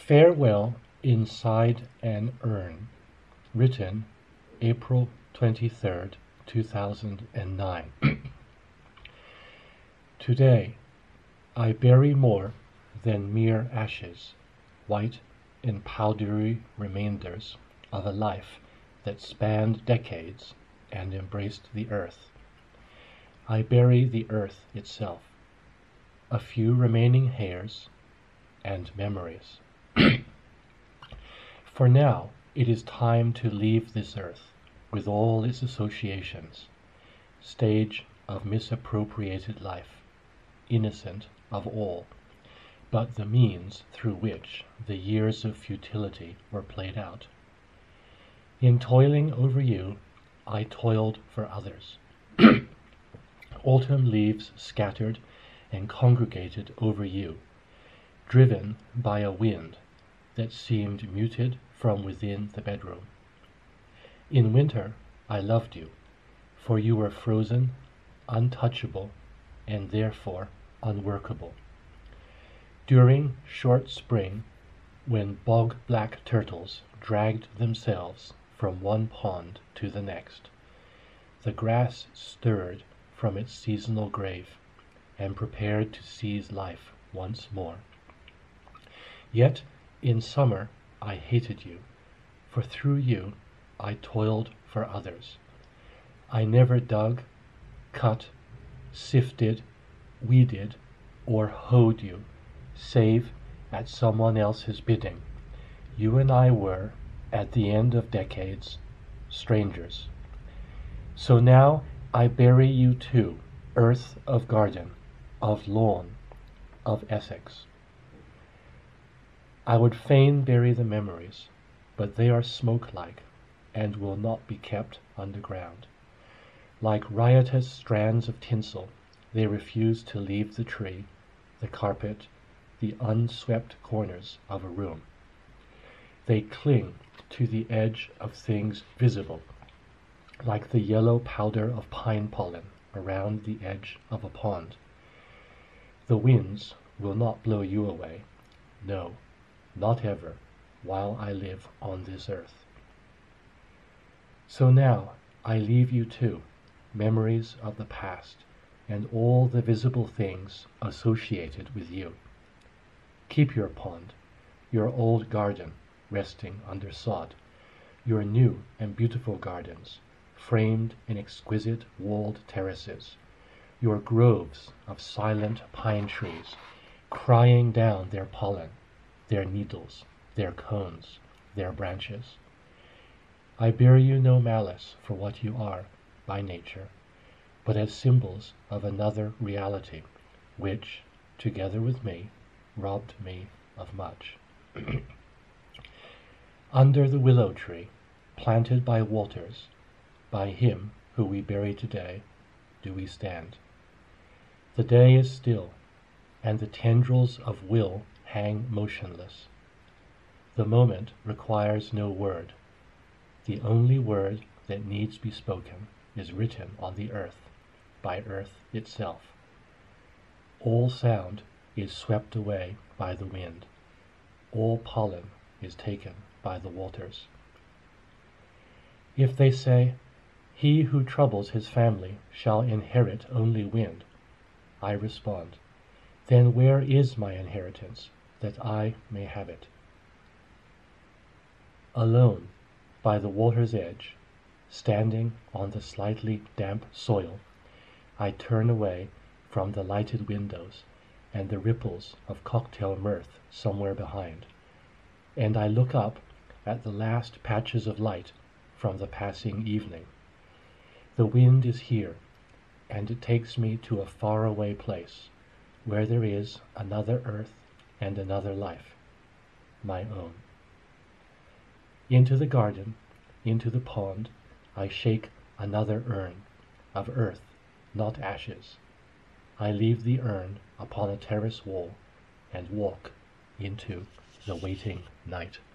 Farewell Inside an Urn, written April 23rd, 2009. Today, I bury more than mere ashes, white and powdery remainders of a life that spanned decades and embraced the earth. I bury the earth itself, a few remaining hairs, and memories. For now, it is time to leave this earth with all its associations, stage of misappropriated life, innocent of all, but the means through which the years of futility were played out. In toiling over you, I toiled for others. Autumn leaves scattered and congregated over you, driven by a wind that seemed muted from within the bedroom. In winter, I loved you, for you were frozen, untouchable, and therefore unworkable. During short spring, when bog-black turtles dragged themselves from one pond to the next, the grass stirred from its seasonal grave and prepared to seize life once more. Yet in summer I hated you, for through you I toiled for others. I never dug, cut, sifted, weeded, or hoed you, save at someone else's bidding. You and I were, at the end of decades, strangers. So now I bury you too, earth of garden, of lawn, of Essex. I would fain bury the memories, but they are smoke-like, and will not be kept underground. Like riotous strands of tinsel, they refuse to leave the tree, the carpet, the unswept corners of a room. They cling to the edge of things visible, like the yellow powder of pine pollen around the edge of a pond. The winds will not blow you away, no, not ever, while I live on this earth. So now I leave you too, memories of the past, and all the visible things associated with you. Keep your pond, your old garden resting under sod, your new and beautiful gardens, framed in exquisite walled terraces, your groves of silent pine trees, crying down their pollen, their needles, their cones, their branches. I bear you no malice for what you are by nature, but as symbols of another reality, which, together with me, robbed me of much. Under the willow tree, planted by waters, by him who we bury today, do we stand. The day is still, and the tendrils of will hang motionless. The moment requires no word. The only word that needs be spoken is written on the earth, by earth itself. All sound is swept away by the wind. All pollen is taken by the waters. If they say, "He who troubles his family shall inherit only wind," I respond, then where is my inheritance, that I may have it? Alone, by the water's edge, standing on the slightly damp soil, I turn away from the lighted windows and the ripples of cocktail mirth somewhere behind, and I look up at the last patches of light from the passing evening. The wind is here, and it takes me to a faraway place, where there is another earth and another life, my own. Into the garden, into the pond, I shake another urn, of earth, not ashes. I leave the urn upon a terrace wall, and walk into the waiting night.